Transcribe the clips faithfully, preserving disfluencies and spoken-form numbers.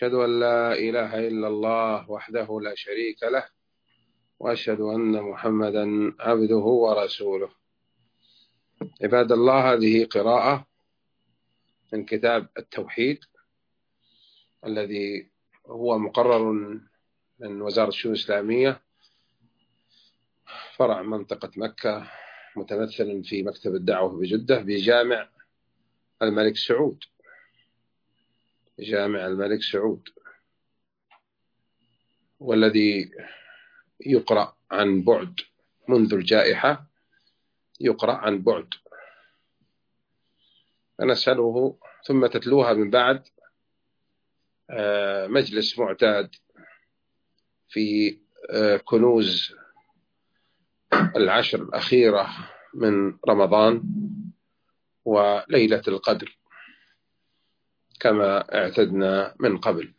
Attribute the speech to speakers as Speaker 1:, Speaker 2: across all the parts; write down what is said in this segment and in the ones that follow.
Speaker 1: أشهد أن لا إله إلا الله وحده لا شريك له، وأشهد أن محمدا عبده ورسوله. عباد الله، هذه قراءة من كتاب التوحيد الذي هو مقرر من وزارة الشؤون الإسلامية فرع منطقة مكة، متمثلا في مكتب الدعوة بجدة بجامع الملك سعود جامع الملك سعود والذي يقرأ عن بعد منذ الجائحة، يقرأ عن بعد، فنسأله ثم تتلوها من بعد مجلس معتاد في كنوز العشر الأخيرة من رمضان وليلة القدر كما اعتدنا من قبل.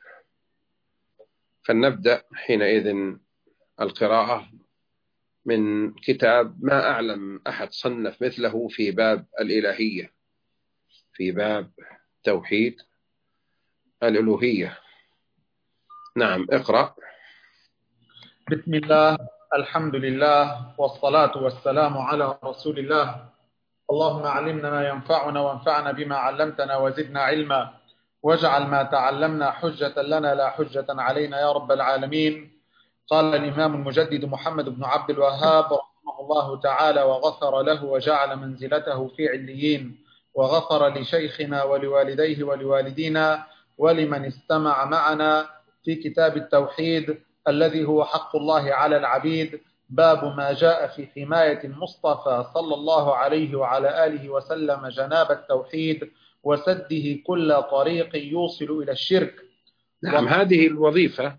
Speaker 1: فلنبدأ حينئذ القراءة من كتاب ما أعلم أحد صنف مثله في باب الإلهية، في باب توحيد الألوهية. نعم، اقرأ.
Speaker 2: بسم الله، الحمد لله، والصلاة والسلام على رسول الله. اللهم علمنا ما ينفعنا وانفعنا بما علمتنا وزدنا علما، واجعل ما تعلمنا حجة لنا لا حجة علينا يا رب العالمين. قال الإمام المجدد محمد بن عبد الوهاب رحمه الله تعالى: وغفر له وجعل منزلته في عليين، وغفر لشيخنا ولوالديه ولوالدينا ولمن استمع معنا في كتاب التوحيد الذي هو حق الله على العبيد، باب ما جاء في حماية المصطفى صلى الله عليه وعلى آله وسلم جناب التوحيد وسده كل طريق يوصل إلى الشرك.
Speaker 1: نعم، و... هذه الوظيفة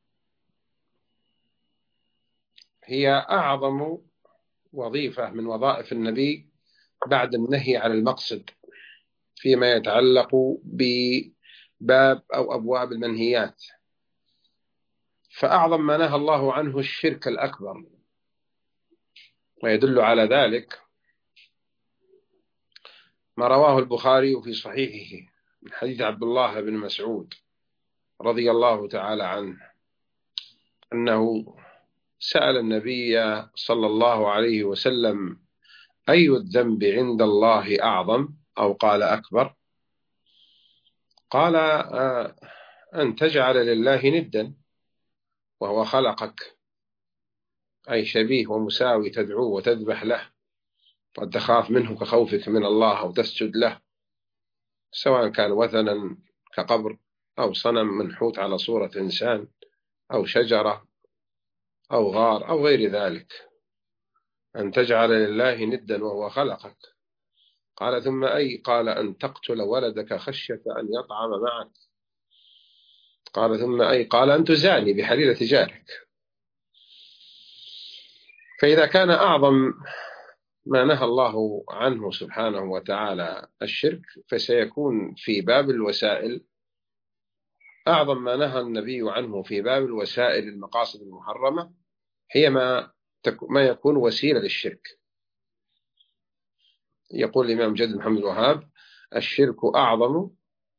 Speaker 1: هي أعظم وظيفة من وظائف النبي بعد النهي عن المقصد فيما يتعلق بباب أو أبواب المنهيات. فأعظم ما نهى الله عنه الشرك الأكبر، ويدل على ذلك ما رواه البخاري في صحيحه من حديث عبد الله بن مسعود رضي الله تعالى عنه أنه سأل النبي صلى الله عليه وسلم: أي الذنب عند الله أعظم؟ أو قال أكبر؟ قال: أن تجعل لله ندا وهو خلقك، أي شبيه ومساوي، تدعوه وتذبح له وتخاف منه كخوفك من الله، أو تسجد له، سواء كان وثنا كقبر أو صنم منحوت على صورة إنسان أو شجرة أو غار أو غير ذلك. أن تجعل لله ندا وهو خلقك. قال: ثم أي؟ قال: أن تقتل ولدك خشية أن يطعم معك. قال: ثم أي؟ قال: أن تزاني بحليلة جارك. فإذا كان أعظم ما نهى الله عنه سبحانه وتعالى الشرك، فسيكون في باب الوسائل أعظم ما نهى النبي عنه في باب الوسائل المقاصد المحرمة، هي ما ما يكون وسيلة للشرك. يقول الإمام جد محمد الوهاب: الشرك أعظم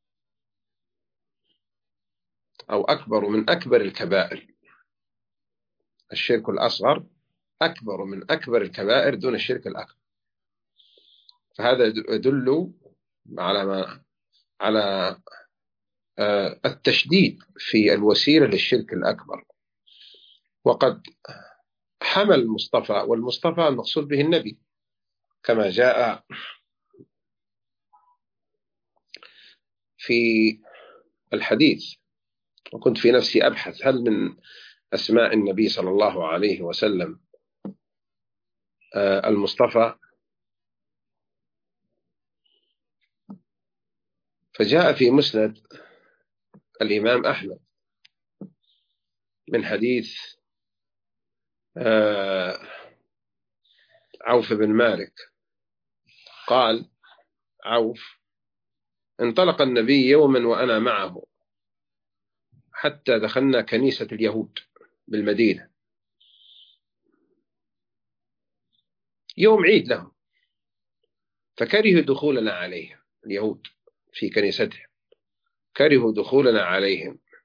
Speaker 1: أو أكبر من أكبر الكبائر. الشرك الأصغر أكبر من أكبر الكبائر دون الشرك الأكبر. فهذا يدل على ما على التشديد في الوسيلة للشرك الأكبر. وقد حمل المصطفى، والمصطفى المقصود به النبي كما جاء في الحديث. وكنت في نفسي أبحث هل من أسماء النبي صلى الله عليه وسلم المصطفى، فجاء في مسند الإمام أحمد من حديث عوف بن مالك قال عوف: انطلق النبي يوما وأنا معه حتى دخلنا كنيسة اليهود بالمدينة، يوم عيد لهم، فكرهوا دخولنا عليهم. اليهود في كنيستهم كرهوا دخولنا عليهم،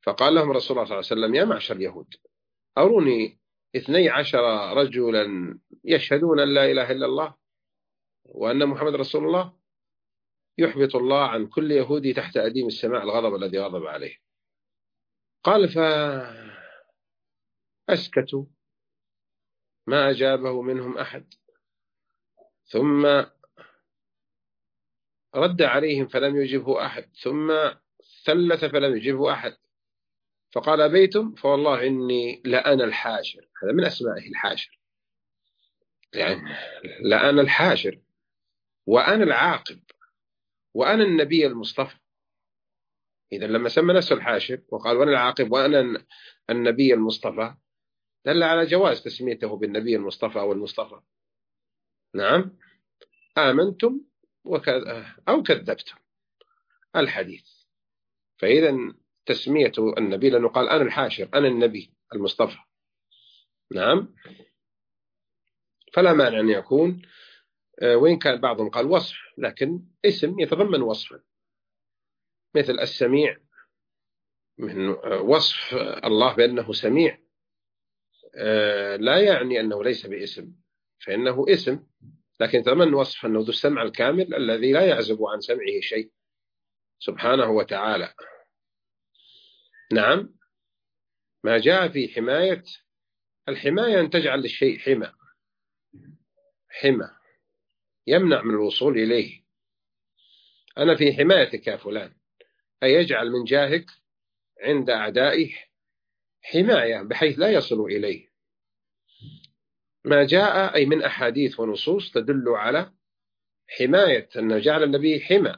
Speaker 1: فقال لهم رسول الله صلى الله عليه وسلم: يا معشر اليهود، أروني اثني عشر رجلا يشهدون أن لا إله إلا الله وأن محمد رسول الله، يحبط الله عن كل يهودي تحت أديم السماء الغضب الذي غضب عليه. قال: فأسكتوا، ما أجابه منهم أحد، ثم رد عليهم فلم يجبه أحد، ثم ثلث فلم يجبه أحد، فقال: أبيتم فوالله إني لأنا الحاشر. هذا من أسمائه الحاشر، يعني لأنا الحاشر وأنا العاقب وأنا النبي المصطفى. إذا لما سمى نفسه الحاشر وقال وأنا العاقب وأنا النبي المصطفى، دل على جواز تسميته بالنبي المصطفى أو المصطفى. نعم، آمنتم أو كذبتم الحديث. فإذا تسمية النبي، لأنه قال أنا الحاشر أنا النبي المصطفى، نعم، فلا مانع أن يكون، وإن كان بعضهم قال وصف، لكن اسم يتضمن وصفا، مثل السميع، من وصف الله بأنه سميع لا يعني أنه ليس باسم، فإنه اسم، لكن يتضمن وصف أنه ذو السمع الكامل الذي لا يعزب عن سمعه شيء سبحانه وتعالى. نعم، ما جاء في حماية الحماية أن تجعل للشيء حمى حمى يمنع من الوصول إليه. أنا في حمايتك يا فلان، أي يجعل من جاهك عند أعدائه حماية بحيث لا يصل إليه. ما جاء أي من أحاديث ونصوص تدل على حماية، أن جعل النبي حمى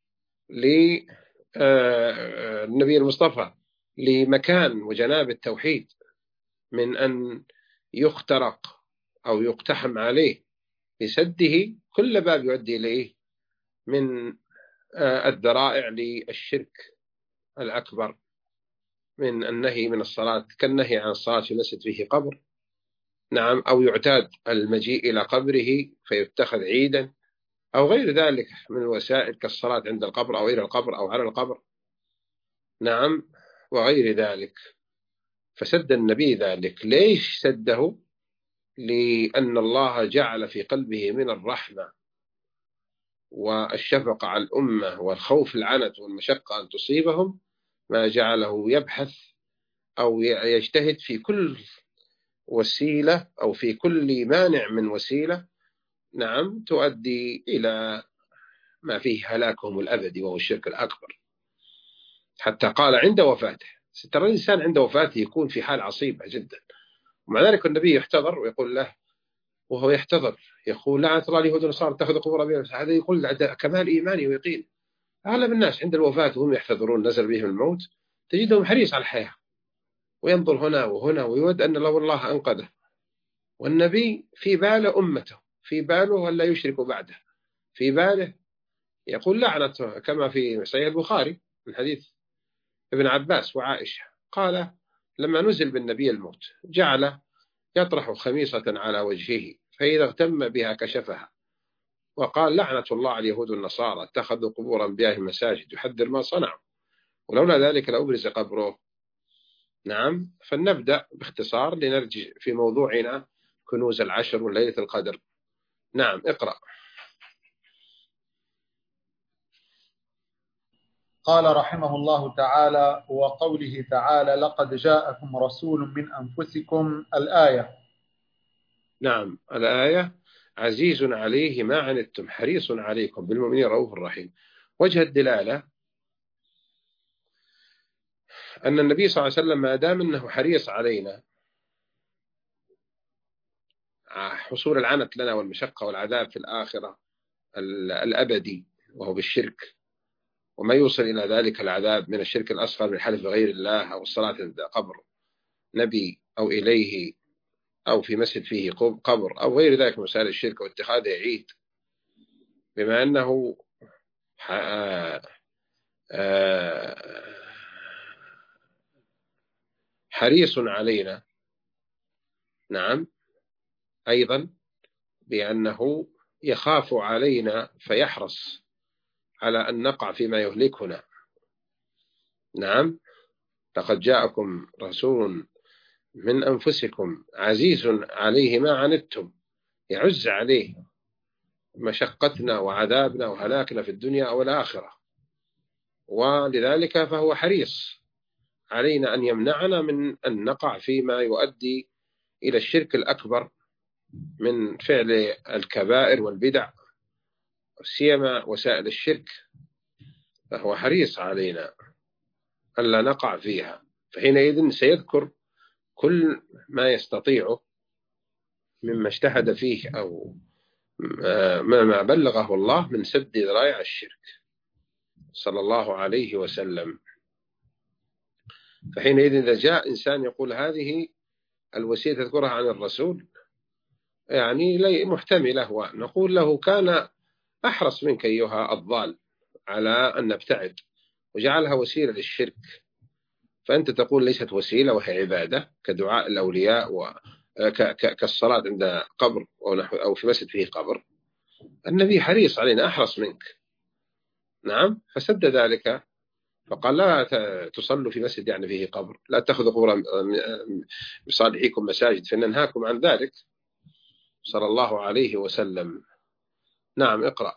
Speaker 1: للنبي المصطفى لمكان وجناب التوحيد من أن يخترق أو يقتحم عليه لسده كل باب يؤدي إليه من الذرائع للشرك الأكبر، من النهي من الصلاة كالنهي عن الصلاة في مسجد فيه قبر، نعم، أو يعتاد المجيء إلى قبره فيتخذ عيدا، أو غير ذلك من الوسائل كالصلاة عند القبر أو إلى القبر أو على القبر، نعم، وغير ذلك. فسد النبي ذلك. ليش سده؟ لأن الله جعل في قلبه من الرحمة والشفقة على الأمة والخوف العنت والمشقة أن تصيبهم ما جعله يبحث أو يجتهد في كل وسيلة أو في كل مانع من وسيلة، نعم، تؤدي إلى ما فيه هلاكهم الأبدي وهو الشرك الأكبر. حتى قال عند وفاته، ترى الإنسان عند وفاته يكون في حال عصيبة جدا، ومع ذلك النبي يحتضر ويقول له وهو يحتضر، يقول لعنة الله اليهود والنصارى اتخذوا قبور أنبيائهم. هذا يقول كمال إيماني ويقين. أغلب الناس عند الوفاة وهم يحتضرون نزل بهم الموت تجدهم حريص على الحياة وينظر هنا وهنا ويود أن لو الله أنقذه، والنبي في باله أمته، في باله أن لا يشرك بعده، في باله يقول لعنة، كما في صحيح البخاري من حديث ابن عباس وعائشة قال لما نزل بالنبي الموت جعل يطرح خميصة على وجهه فإذا اغتم بها كشفها، وقال لعنة الله على اليهود والنصارى اتخذوا قبور أنبيائهم مساجد، يحذر ما صنعوا ولولا ذلك لأبرز قبره. نعم، فلنبدأ باختصار لنرجع في موضوعنا كنوز العشر وليلة القدر. نعم، اقرأ.
Speaker 2: قال رحمه الله تعالى: وقوله تعالى: لقد جاءكم رسول من أنفسكم، الآية.
Speaker 1: نعم، الآية: عزيز عليه ما عنتم حريص عليكم بالمؤمنين رؤوف رحيم. وجه الدلالة أن النبي صلى الله عليه وسلم ما دام أنه حريص علينا حصول العنت لنا والمشقة والعذاب في الآخرة الأبدي وهو بالشرك، وما يوصل إلى ذلك العذاب من الشرك الأصغر من حلف غير الله أو الصلاة عند قبر نبي أو إليه أو في مسجد فيه قبر أو غير ذلك من وسائل الشرك واتخاذه عيد، بما أنه حريص علينا، نعم، أيضا بأنه يخاف علينا فيحرص على أن نقع فيما يهلكنا، نعم، لقد جاءكم رسول من أنفسكم عزيز عليه ما عنتم، يعز عليه مشقتنا وعذابنا وهلاكنا في الدنيا أو الآخرة، ولذلك فهو حريص علينا أن يمنعنا من أن نقع فيما يؤدي إلى الشرك الأكبر من فعل الكبائر والبدع، سيما وسائل الشرك، فهو حريص علينا ألا نقع فيها. فحينئذ سيذكر كل ما يستطيعه مما اجتهد فيه أو ما بلغه الله من سد ذرائع الشرك صلى الله عليه وسلم. فحينئذ إذا جاء إنسان يقول هذه الوسيلة تذكرها عن الرسول، يعني محتملة، ونقول له كان أحرص منك أيها الضال على أن نبتعد وجعلها وسيلة للشرك، فأنت تقول ليست وسيلة وهي عبادة كدعاء الأولياء وكالصلاة عند قبر أو في مسجد فيه قبر. النبي حريص علينا أحرص منك. نعم، فسد ذلك فقال لا تصلوا في مسجد يعني فيه قبر، لا تأخذوا قبور بصالحيكم مساجد، فننهاكم عن ذلك صلى الله عليه وسلم. نعم، اقرأ.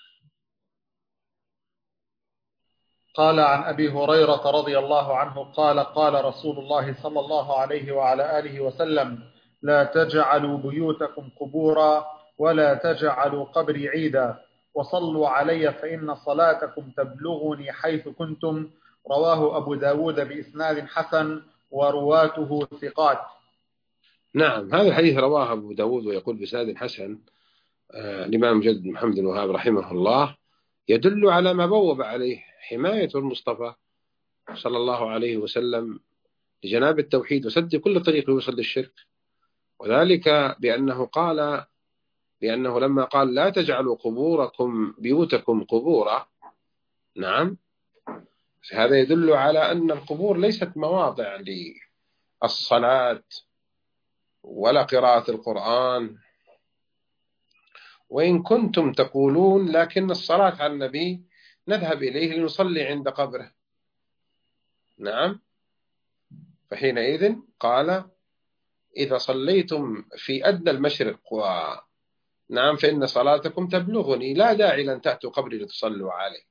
Speaker 2: قال عن أبي هريرة رضي الله عنه قال قال رسول الله صلى الله عليه وعلى آله وسلم: لا تجعلوا بيوتكم قبورا ولا تجعلوا قبري عيدا وصلوا علي فإن صلاتكم تبلغني حيث كنتم. رواه أبو داود بإسناد حسن ورواته ثقات.
Speaker 1: نعم، هذا الحديث رواه أبو داود ويقول بإسناد حسن آه الإمام جد محمد بن وهاب رحمه الله، يدل على ما بوب عليه حماية المصطفى صلى الله عليه وسلم لجناب التوحيد وسد كل طريق يوصل للشرك، وذلك بأنه قال لأنه لما قال لا تجعلوا قبوركم بيوتكم قبورا، نعم، هذا يدل على أن القبور ليست مواضع للصلاة ولا قراءة القرآن، وإن كنتم تقولون لكن الصلاة على النبي نذهب إليه لنصلي عند قبره. نعم، فحينئذ قال إذا صليتم في أدنى المشرق و نعم فإن صلاتكم تبلغني، لا داعي لأن تأتوا قبري لتصلوا عليه،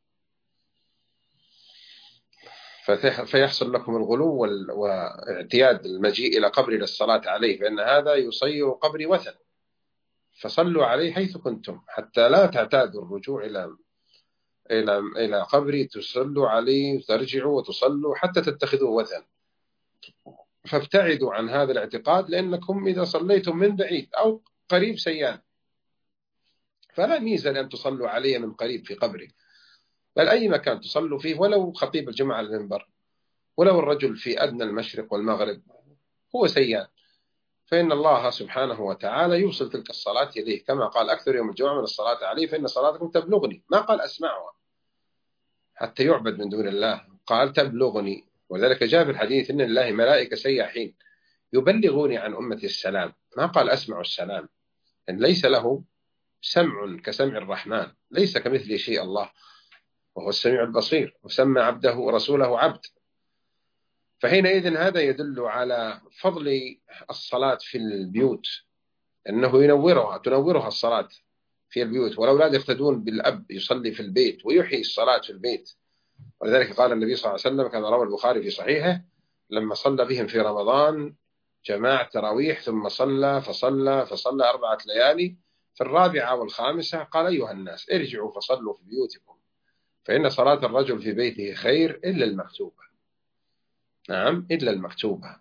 Speaker 1: فيحصل لكم الغلو واعتياد المجيء إلى قبري للصلاة عليه، فإن هذا يصير قبري وثن، فصلوا عليه حيث كنتم حتى لا تعتادوا الرجوع إلى إلى إلى قبري، تصلوا عليه وترجعوا وتصلوا حتى تتخذوا وثن. فابتعدوا عن هذا الاعتقاد، لأنكم إذا صليتم من بعيد أو قريب سيان فلا ميزة لأن تصلوا عليه من قريب في قبري، بل أي مكان تصلوا فيه، ولو خطيب الجمعة على المنبر، ولو الرجل في أدنى المشرق والمغرب هو سيان، فإن الله سبحانه وتعالى يوصل تلك الصلاة إليه، كما قال أكثر يوم الجمعة من الصلاة عليه فإن صلاتكم تبلغني، ما قال أسمعها حتى يعبد من دون الله، قال تبلغني. وذلك جاء في الحديث إن لله ملائكة سياحين يبلغوني عن أمتي السلام، ما قال أسمع السلام، إن ليس له سمع كسمع الرحمن، ليس كمثله شيء الله وهو السميع البصير، وسمى عبده ورسوله عبد. فحينئذ هذا يدل على فضل الصلاة في البيوت، أنه ينورها تنورها الصلاة في البيوت، والأولاد يقتدون بالأب يصلي في البيت ويحيي الصلاة في البيت. ولذلك قال النبي صلى الله عليه وسلم كما روى البخاري في صحيحه لما صلى بهم في رمضان جماعة تراويح ثم صلى فصلى فصلى أربعة ليالي، في الرابعة والخامسة قال أيها الناس ارجعوا فصلوا في بيوتكم فإن صلاة الرجل في بيته خير إلا المكتوبة. نعم، إلا المكتوبة.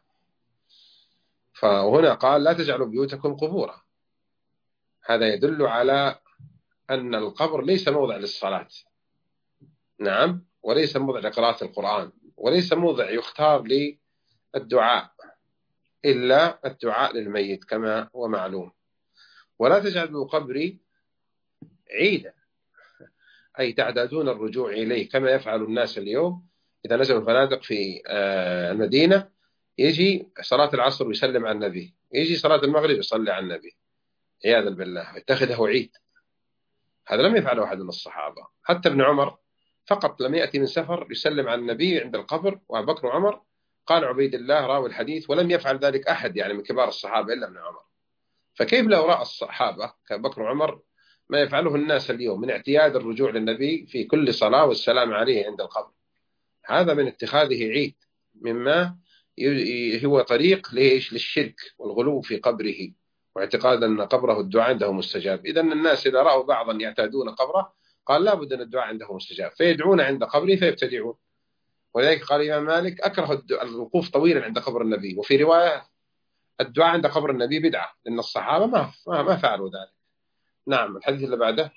Speaker 1: فهنا قال لا تجعلوا بيوتكم قبورا، هذا يدل على أن القبر ليس موضع للصلاة، نعم، وليس موضع لقراءة القرآن، وليس موضع يختار للدعاء إلا الدعاء للميت كما هو معلوم. ولا تجعلوا قبري عيدا، أي تعتادون الرجوع إليه كما يفعل الناس اليوم، إذا نزلوا الفنادق في المدينة يجي صلاة العصر ويسلم على النبي، يجي صلاة المغرب يصلي على النبي عياذا بالله، يتخذه عيد. هذا لم يفعله أحد من الصحابة، حتى ابن عمر فقط لم يأتي من سفر يسلم على النبي عند القبر، وأبو بكر وعمر قال عبيد الله راوي الحديث: ولم يفعل ذلك أحد يعني من كبار الصحابة إلا ابن عمر. فكيف لو رأى الصحابة كأبو بكر وعمر ما يفعله الناس اليوم من اعتياد الرجوع للنبي في كل صلاة والسلام عليه عند القبر؟ هذا من اتخاذه عيد، مما هو طريق ليش للشرك والغلو في قبره، واعتقاد أن قبره الدعاء عنده مستجاب. إذن الناس إذا رأوا بعضا يعتادون قبره قال لا بد أن الدعاء عنده مستجاب، فيدعون عند قبره فيبتدعون. ولذلك قال الإمام مالك: أكره الوقوف طويلا عند قبر النبي. وفي رواية: الدعاء عند قبر النبي بدعة، لأن الصحابة ما ما فعلوا ذلك. نعم. الحديث اللي بعده.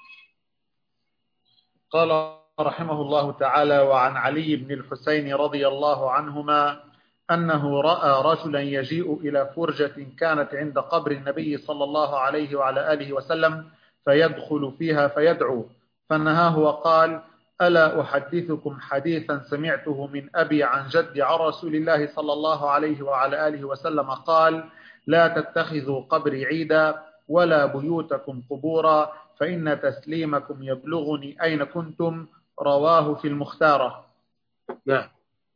Speaker 2: قال رحمه الله تعالى: وعن علي بن الحسين رضي الله عنهما أنه رأى رجلا يجيء إلى فرجة كانت عند قبر النبي صلى الله عليه وعلى آله وسلم فيدخل فيها فيدعو، فنهاه وقال: ألا أحدثكم حديثا سمعته من أبي عن جدي عن رسول الله صلى الله عليه وعلى آله وسلم قال: لا تتخذوا قبري عيدا ولا بيوتكم قبورا، فإن تسليمكم يبلغني أين كنتم. رواه في المختارة.
Speaker 1: نعم.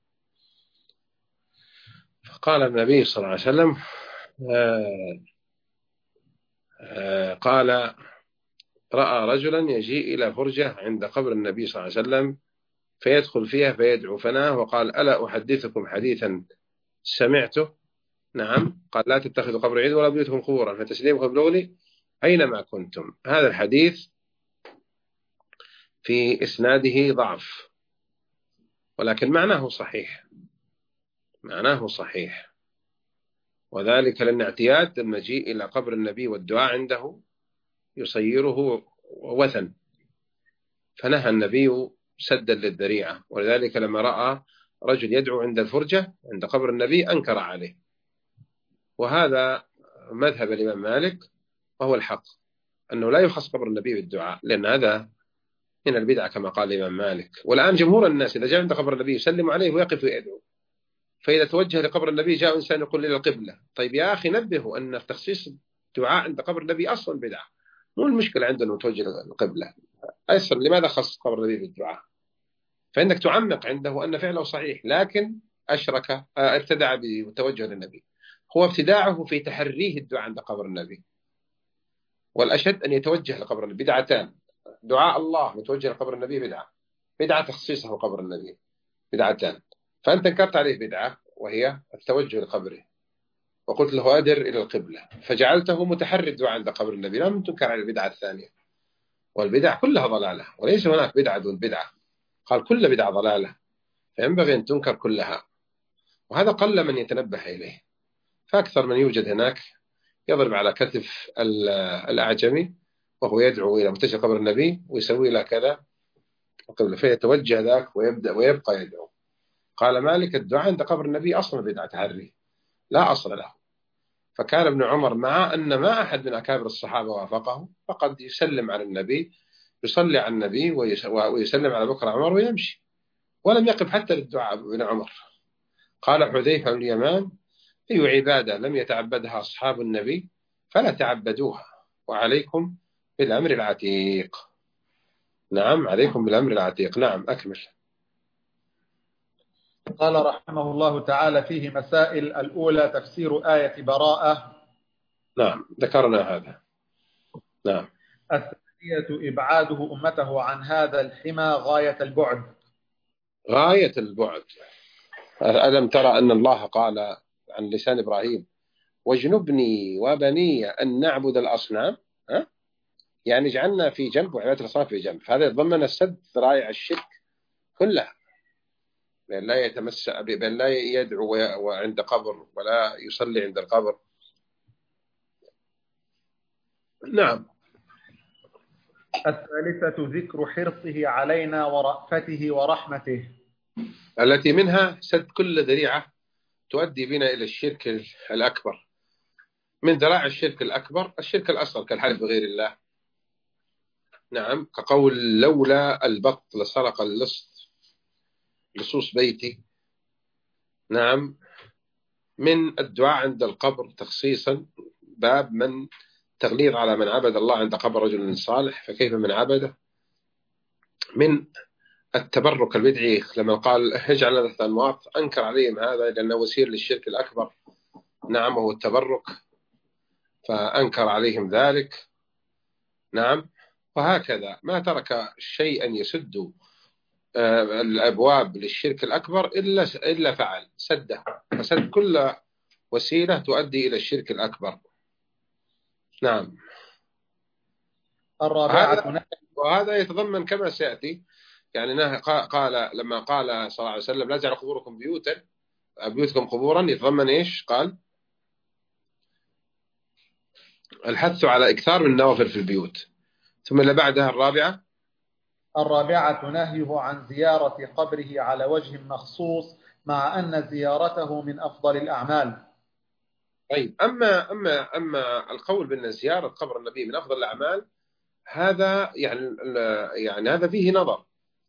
Speaker 1: فقال النبي صلى الله عليه وسلم آه آه قال: رأى رجلا يجيء إلى فرجة عند قبر النبي صلى الله عليه وسلم فيدخل فيها فيدعو، فناه وقال: ألا أحدثكم حديثا سمعته؟ نعم. قال: لا تتخذوا قبر عيد ولا بيوتكم قبورا، فتسليمكم يبلغني أينما كنتم. هذا الحديث في إسناده ضعف، ولكن معناه صحيح، معناه صحيح، وذلك لأن اعتياد المجيء إلى قبر النبي والدعاء عنده يصيره وثن، فنهى النبي سدا للذريعة. ولذلك لما رأى رجل يدعو عند الفرجة عند قبر النبي أنكر عليه. وهذا مذهب الإمام مالك، وهو الحق، أنه لا يخص قبر النبي بالدعاء، لأن هذا من البدعة كما قال الإمام مالك. والآن جمهور الناس إذا جاء عند قبر النبي يسلم عليه ويقف ويدعو، فإذا توجه لقبر النبي جاء إنسان يقول إلى القبلة. طيب يا أخي نبهوا أن تخصيص الدعاء عند قبر النبي أصلا بدعة، مو المشكلة عندنا متوجه للقبلة. أيسر لماذا خص قبر النبي بالدعاء؟ فإنك تعمق عنده أن فعله صحيح، لكن أشرك ابتدع بالتوجه للنبي. هو ابتداعه في تحريه الدعاء عند قبر النبي، والأشد أن يتوجه لقبر النبي. بدعتان: دعاء الله متوجه لقبر النبي بدعة، بدعة تخصيصه قبر النبي، بدعتان. فأنت انكرت عليه بدعة وهي التوجه لقبره، وقلت له أدر إلى القبلة، فجعلته متحري الدعاء عند قبر النبي. لم تنكر على البدعة الثانية. والبدع كلها ضلالة، وليس هناك بدعة دون بدعة، قال كل بدعة ضلالة، فينبغي أن تنكر كلها. وهذا قل من يتنبه إليه، فأكثر من يوجد هناك يضرب على كتف الأعجمي وهو يدعو إلى متجه قبر النبي ويسوي له كذا قبل، فيتوجه ذاك ويبدأ ويبقى يدعو. قال مالك: الدعاء عند قبر النبي أصلا بدعة تحري لا أصل له. فكان ابن عمر مع أن ما أحد من أكابر الصحابة وافقه، فقد يسلم على النبي، يصلي على النبي ويسلم على بكر عمر ويمشي، ولم يقف حتى للدعاء ابن عمر. قال حذيفة بن اليمان: أي عبادة لم يتعبدها أصحاب النبي فلا تعبدوها، وعليكم بالأمر العتيق. نعم، عليكم بالأمر العتيق. نعم، أكمل.
Speaker 2: قال رحمه الله تعالى: فيه مسائل. الأولى تفسير آية براءة.
Speaker 1: نعم، ذكرنا هذا. نعم.
Speaker 2: الثانية إبعاده أمته عن هذا الحمى غاية البعد.
Speaker 1: غاية البعد. ألم ترى أن الله قال عن لسان إبراهيم: واجنبني وبني أن نعبد الأصنام؟ ها؟ يعني جعلنا في جنب وعبادة الأصنام في جنب. فهذا يتضمن السد ذرائع الشرك كلها، بأن لا يتمس بأن لا يدعو عند قبر ولا يصلي عند القبر. نعم.
Speaker 2: الثالثة ذكر حرصه علينا ورأفته ورحمته،
Speaker 1: التي منها سد كل ذريعة تؤدي بنا إلى الشرك الأكبر. من ذراع الشرك الأكبر الشرك الأصغر كالحلف بغير الله. نعم، كقول: لولا البط لسرق اللص لصوص بيتي. نعم. من الدعاء عند القبر تخصيصا باب من تغليظ على من عبد الله عند قبر رجل صالح، فكيف من عبده. من التبرك البدعي لما قال اجعل ثلاثة أنواط، أنكر عليهم هذا لأنه وسيل للشرك الأكبر. نعم، وهو التبرك، فأنكر عليهم ذلك. نعم، وهكذا ما ترك شيئا يسد الأبواب للشرك الأكبر إلا إلا فعل سده، فسد كل وسيلة تؤدي إلى الشرك الأكبر. نعم.
Speaker 2: الرابعة،
Speaker 1: وهذا يتضمن كما سيأتي، يعني قال لما قال صلى الله عليه وسلم لا تجعلوا قبوركم بيوتا بيوتكم قبورا، يتضمن إيش؟ قال الحث على إكثار من النوافل في البيوت. ثم اللي بعدها الرابعة
Speaker 2: الرابعة نهيه عن زيارة قبره على وجه مخصوص، مع أن زيارته من أفضل الأعمال.
Speaker 1: طيب، أما أما أما القول بأن زيارة قبر النبي من أفضل الأعمال، هذا يعني يعني هذا فيه نظر.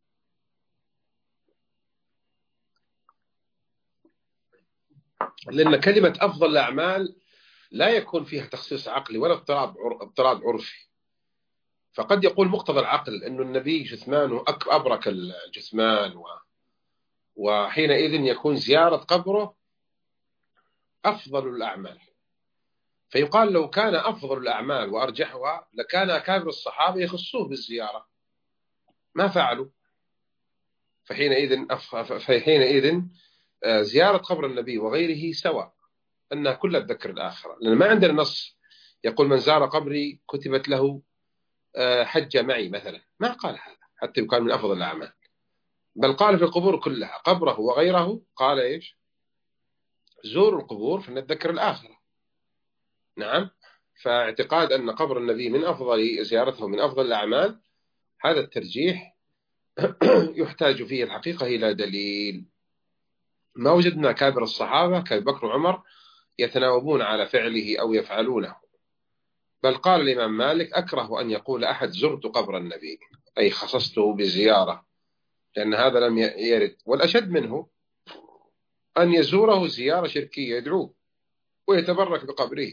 Speaker 1: لأن كلمة أفضل الأعمال لا يكون فيها تخصيص عقلي ولا اضطراب اضطراب عرفي. فقد يقول مقتضى العقل أن النبي جثمانه أبرك الجثمان، و وحينئذ يكون زيارة قبره أفضل الأعمال. فيقال لو كان أفضل الأعمال وأرجحها لكان أكابر الصحابة يخصوه بالزيارة، ما فعلوا. فحينئذ فحينئذ زيارة قبر النبي وغيره سواء، أنها كلها تذكر الآخرة، لأن ما عندنا نص يقول من زار قبري كتبت له حج معي مثلا، ما قال هذا حتى يكون من أفضل الأعمال، بل قال في القبور كلها قبره وغيره قال إيش؟ زوروا القبور فنتذكر الآخرة. نعم. فاعتقاد أن قبر النبي من أفضل زيارته من أفضل الأعمال، هذا الترجيح يحتاج فيه الحقيقة إلى دليل. ما وجدنا كابر الصحابة كأبي بكر وعمر يتناوبون على فعله أو يفعلونه، بل قال الإمام مالك أكره أن يقول أحد زرت قبر النبي، أي خصصته بزيارة، لأن هذا لم يرد. والأشد منه أن يزوره زيارة شركية، يدعوه ويتبرك بقبره.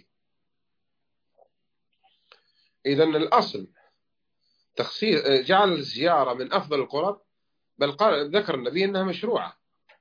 Speaker 1: إذن الأصل تخصيص جعل الزيارة من أفضل القرب، بل قال ذكر النبي أنها مشروعة.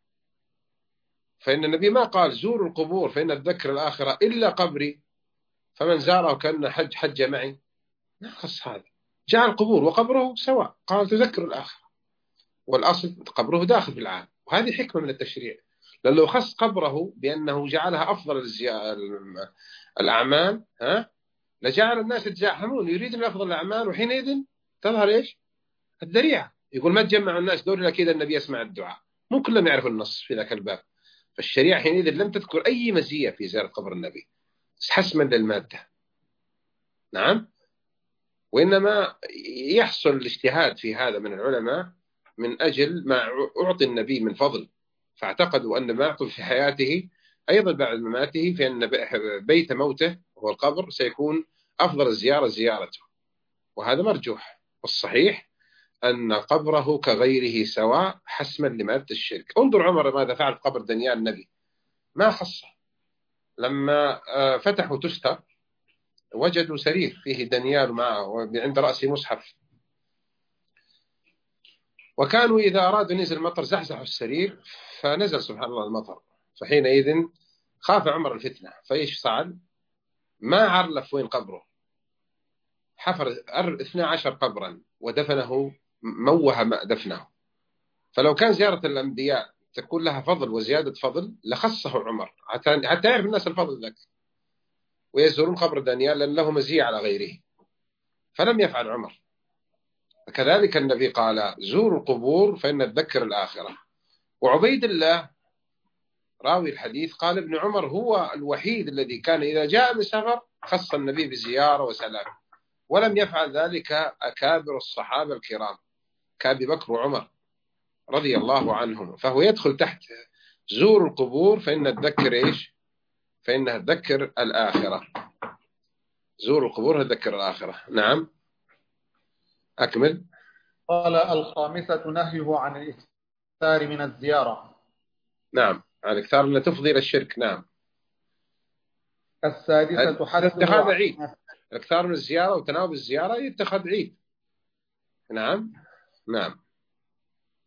Speaker 1: فإن النبي ما قال زوروا القبور فإن الذكر الآخرة إلا قبري فمن زاره كأن حج حج معي، ما خص هذا. جعل القبور وقبره سواء، قال تذكر الآخرة، والأصل قبره داخل في العام. وهذه حكمة من التشريع، لأنه لو خص قبره بأنه جعلها أفضل الأعمال ها لجعل الناس يتزاحمون يريدون أفضل الأعمال، وحينئذ تظهر إيش؟ الذريعة. يقول ما تجمع الناس دول إلا كذا النبي يسمع الدعاء، مو كلهم يعرفوا النص في ذاك الباب. فالشريعة حينئذ لم تذكر أي مزية في زيارة قبر النبي حسما للمادة. نعم. وإنما يحصل الاجتهاد في هذا من العلماء من أجل ما أعطي النبي من فضل، فاعتقدوا أن ما أعطوا في حياته أيضا بعد مماته، فإن بيت موته هو القبر سيكون أفضل الزيارة زيارته، وهذا مرجوح. والصحيح أن قبره كغيره سواء حسما لمادة الشرك. انظر عمر ماذا فعل في قبر دنيان النبي، ما خصه. لما فتحوا تستر وجدوا سرير فيه دنيان معه وعند رأسه مصحف، وكانوا إذا أرادوا نزل المطر زحزحوا السرير فنزل سبحان الله المطر. فحينئذ خاف عمر الفتنة، فإيش صعد؟ ما عرف وين قبره، حفر اثني عشر قبرا ودفنه، موه دفنه. فلو كان زيارة الأنبياء تكون لها فضل وزيادة فضل لخصه عمر حتى حتى يعرف الناس الفضل ذاك ويزورون قبر دانيال لأن له مزية على غيره، فلم يفعل عمر. كذلك النبي قال زوروا القبور فإن تذكر الآخرة. وعبيد الله راوي الحديث قال ابن عمر هو الوحيد الذي كان إذا جاء بسفر خص النبي بزيارة وسلام، ولم يفعل ذلك أكابر الصحابة الكرام كأبي بكر وعمر رضي الله عنهم. فهو يدخل تحت زور القبور فإن تذكر إيش؟ فإنها تذكر الآخرة. زور القبور تذكر الآخرة. نعم، أكمل.
Speaker 2: قال الخامسة نهيه عن الإكثار من الزيارة.
Speaker 1: نعم، عن الإكثار من تفضي إلى الشرك. نعم.
Speaker 2: السادسة حثه
Speaker 1: اتخاذ عيد، الإكثار من الزيارة وتناوب الزيارة يتخذ عيد. نعم. نعم.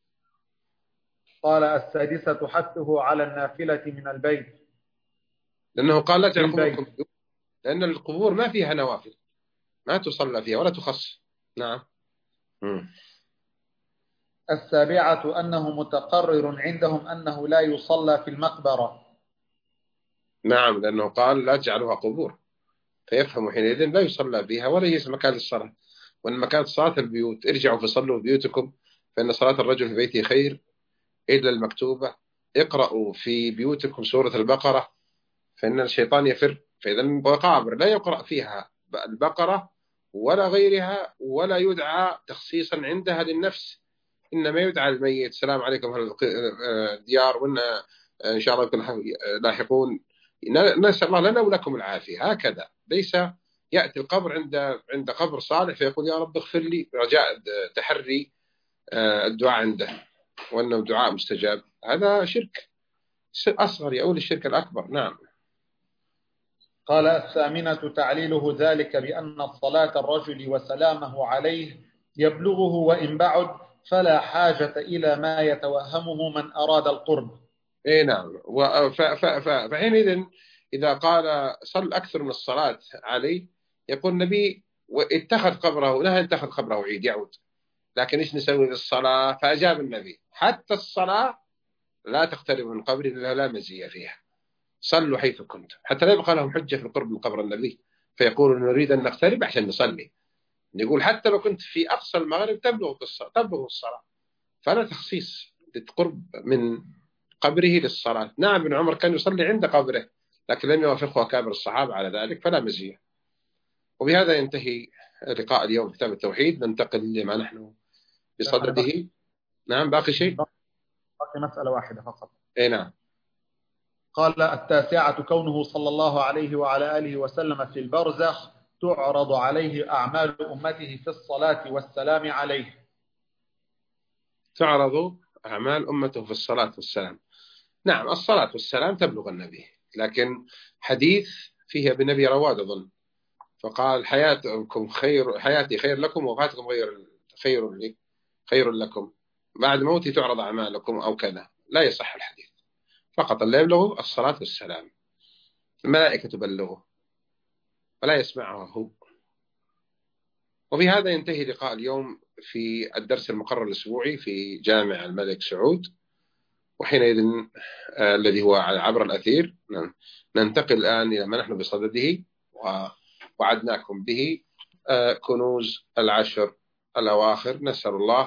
Speaker 2: قال السادسة حثه على النافلة من البيت،
Speaker 1: لأنه قال لا
Speaker 2: في
Speaker 1: تجعل
Speaker 2: البيت.
Speaker 1: قبوركم بيوت، لأن القبور ما فيها نوافل، ما تصلى فيها ولا تخص. نعم. مم.
Speaker 2: السابعة أنه متقرر عندهم أنه لا يصلى في المقبرة.
Speaker 1: نعم، لأنه قال لا تجعلوها قبور، فيفهم حينئذ لا يصلى فيها ولا هي مكان للصلاة، وأن مكان صلاة البيوت. ارجعوا فصلوا في بيوتكم فإن صلاة الرجل في بيته خير إلا المكتوبة. اقرأوا في بيوتكم سورة البقرة فإن الشيطان يفر. فإذا المقابر لا يقرأ فيها البقرة ولا غيرها، ولا يدعى تخصيصا عندها للنفس، إنما يدعى الميت السلام عليكم أهل الديار، وإن إن شاء الله يكون لاحقون، نسأل الله لنا ولكم العافية. هكذا ليس يأتي القبر عند عند قبر صالح فيقول يا رب اغفر لي رجاء تحري الدعاء عنده وأنه دعاء مستجاب. هذا شرك أصغر يؤول الشرك الأكبر. نعم.
Speaker 2: قال الثامنة تعليله ذلك بأن صلاة الرجل وسلامه عليه يبلغه وإن بعد، فلا حاجة إلى ما يتوهمه من أراد القرب.
Speaker 1: اي نعم. فحينئذ إذا قال صل أكثر من الصلاة علي، يقول النبي اتخذ قبره، لا يتخذ قبره عيد يعود، لكن إيش نسوي للصلاة؟ فأجاب النبي حتى الصلاة لا تقترب من قبري لأنها لا مزية فيها، صلوا حيث كنتم، حتى لا يبقى لهم حجة في القرب من قبر النبي فيقولوا نريد أن نقترب عشان نصلي. يقول حتى لو كنت في أقصى المغرب تبلغ الصلاة، تبلغ الصلاة، فلا تخصيص للقرب من قبره للصلاة. نعم ابن عمر كان يصلي عند قبره لكن لم يوافقه أكابر الصحابة على ذلك فلا مزية. وبهذا ينتهي لقاء اليوم كتاب التوحيد. ننتقل لما نحن بصدده. نعم باقي شيء؟
Speaker 2: باقي مسألة واحدة فقط.
Speaker 1: اي نعم.
Speaker 2: قال التاسعة كونه صلى الله عليه وعلى آله وسلم في البرزخ تعرض عليه أعمال أمته في الصلاة والسلام عليه.
Speaker 1: تعرض أعمال أمته في الصلاة والسلام. نعم الصلاة والسلام تبلغ النبي، لكن حديث فيه بنبي رواد أظن، فقال حياتكم خير، حياتي خير لكم ووفاتكم غير خير لي خير لكم، بعد موتي تعرض أعمالكم أو كذا. لا يصح الحديث، فقط اللي يبلغه الصلاة والسلام، الملائكة تبلغه ولا يسمعه هو. وبهذا ينتهي لقاء اليوم في الدرس المقرر الأسبوعي في جامع الملك سعود، وحينئذ آه الذي هو عبر الأثير. ننتقل الآن إلى ما نحن بصدده ووعدناكم به، آه كنوز العشر الأواخر. نسأل الله